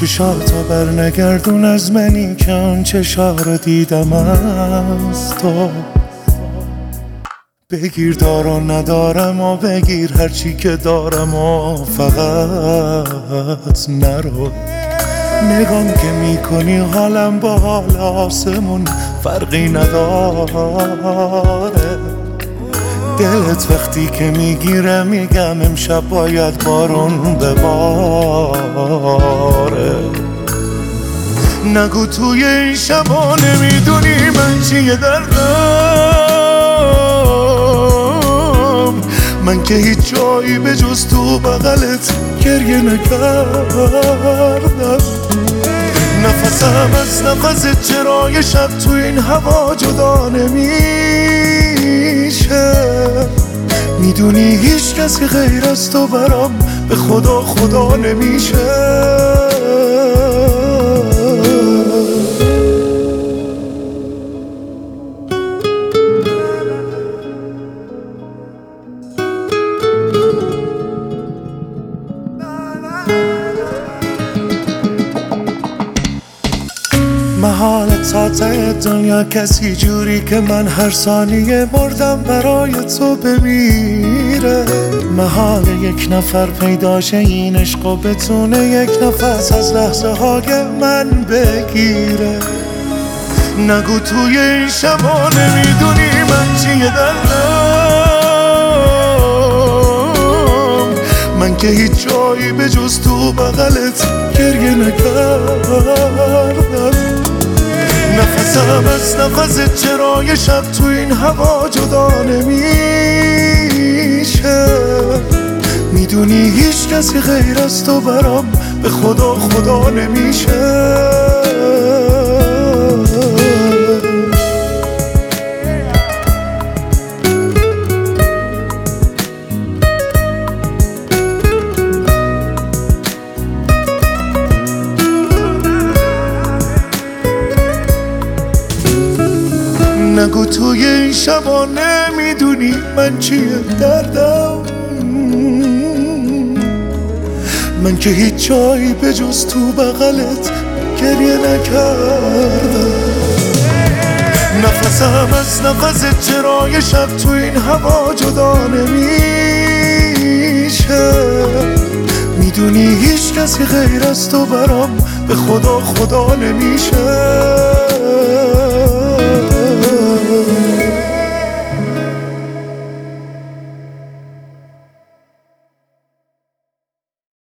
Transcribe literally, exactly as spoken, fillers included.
چشاتو بر نگردون از منی که آن چشا رو دیدم از تو. بگیر دار و ندارم و بگیر هرچی که دارم و فقط نرو. نگام که میکنی حالم با حال آسمون فرقی نداره. دلت وقتی که میگیره میگم امشب باید بارون بباره. نگو توی این شبا نمیدونی من چیه دردم. من که هیچ جایی به جز تو بغلت گریه نکردم. نفسم از نفست چرا یه شب تو این هوا جدا نمیشه. میدونی هیچ کسی غیر از تو برام به خدا خدا نمیشه. محالت تا ته دنیا کسی جوری که من هر ثانیه مردم برای تو بمیره. محال یک نفر پیداشه این عشق و بتونه یک نفس از لحظه های من بگیره. نگو توی این شبا نمیدونی من چیه دلم. من که هیچ جایی به جز تو بغلت گریه نکردم. نفسم از نفست چرا یه شب تو این هوا جدا نمیشه. میدونی هیچ کسی غیر از تو برام به خدا خدا نمیشه. نگو توی این شبا نمیدونی من چیه دردم. من که هیچ جایی به جز تو بغلت گریه نکردم. نفسم از نفست چرا یه شب تو این هوا جدا نمیشه. میدونی هیچ کسی غیر از تو برام به خدا خدا نمیشه.